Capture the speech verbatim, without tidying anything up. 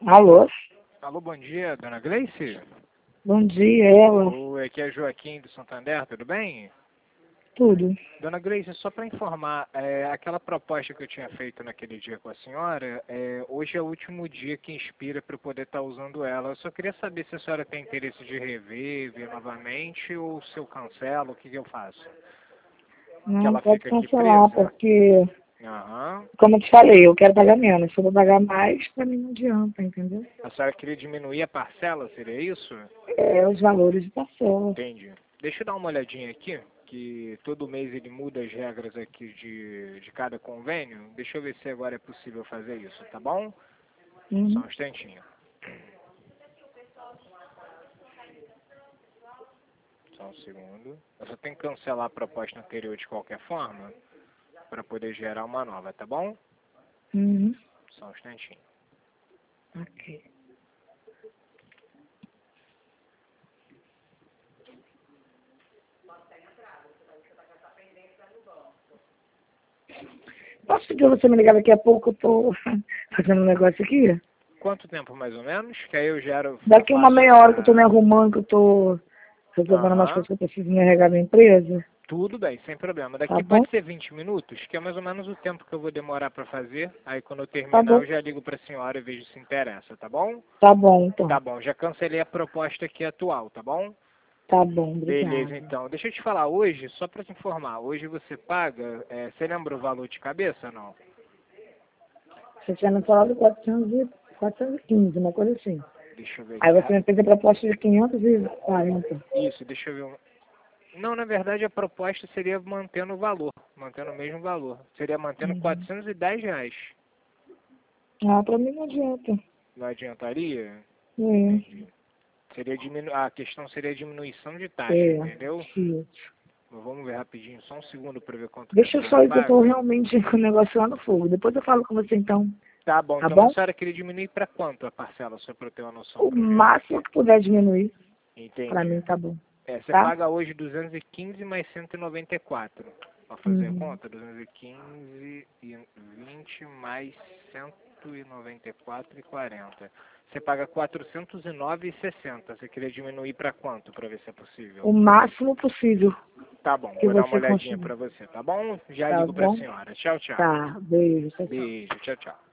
Alô? Alô, bom dia, dona Gleice? Bom dia, ela. Oi, aqui é Joaquim do Santander, tudo bem? Tudo. Dona Gleice, só para informar, é, aquela proposta que eu tinha feito naquele dia com a senhora, é, hoje é o último dia que inspira para eu poder estar usando ela. Eu só queria saber se a senhora tem interesse de rever, ver novamente, ou se eu cancelo, o que, que eu faço? Que Não ela pode fica aqui cancelar, presa? porque, Aham. como eu te falei, eu quero pagar menos. Se eu vou pagar mais, pra mim não adianta, entendeu? A senhora queria diminuir a parcela, seria isso? É os valores de parcela. Entendi. Deixa eu dar uma olhadinha aqui, que todo mês ele muda as regras aqui de, de cada convênio. Deixa eu ver se agora é possível fazer isso, tá bom? Só Uhum. um instantinho. Só um segundo. Eu só tenho que cancelar a proposta anterior de qualquer forma, para poder gerar uma nova, tá bom? Uhum. Só um instantinho. Ok. Posso pedir você me ligar daqui a pouco? Eu tô fazendo um negócio aqui. Quanto tempo mais ou menos? Que aí eu gero... Daqui uma faço meia hora que eu tô me essa... arrumando, que eu tô resolvendo umas Aham. coisas que eu preciso me arregar na empresa. Tudo bem, sem problema. Tá Daqui bom? pode ser vinte minutos, que é mais ou menos o tempo que eu vou demorar para fazer. Aí quando eu Tá terminar bom. eu já ligo para a senhora e vejo se interessa, tá bom? Tá bom, então. Tá bom, já cancelei a proposta aqui atual, tá bom? Tá bom, Beleza, obrigada. então. Deixa eu te falar, hoje, só para te informar, hoje você paga, é, você lembra o valor de cabeça ou não? Você tinha me falado quatrocentos e quatrocentos e quinze, uma coisa assim. Deixa eu ver Aí aqui. você ra- me fez a proposta de quinhentos e quarenta. Isso, deixa eu ver. um- Não, na verdade a proposta seria mantendo o valor, mantendo o mesmo valor. Seria mantendo Uhum. quatrocentos e dez reais. Ah, pra mim não adianta. Não adiantaria? É, Entendi. Seria diminu... A questão seria a diminuição de taxa, é, entendeu? isso. Mas vamos ver rapidinho, só um segundo para ver quanto que a Deixa eu senhora só ir que eu tô paga. realmente com o negócio lá no fogo. Depois eu falo com você então, Tá bom, tá então a bom? senhora queria diminuir para quanto a parcela, só para eu ter uma noção O para ver? máximo que puder diminuir, pra Entendi. mim tá bom. É, você Tá? paga hoje duzentos e quinze mais cento e noventa e quatro. Para fazer a Uhum. conta, duzentos e quinze e vinte mais cento e noventa e quatro e quarenta. Você paga quatrocentos e nove e sessenta. Você queria diminuir para quanto, para ver se é possível? O máximo possível Tá bom, que vou dar uma você olhadinha conseguir. para você, tá bom? Já Tá ligo para a bom? senhora. Tchau, tchau. Tá, beijo, tchau, tchau. Beijo, tchau, tchau.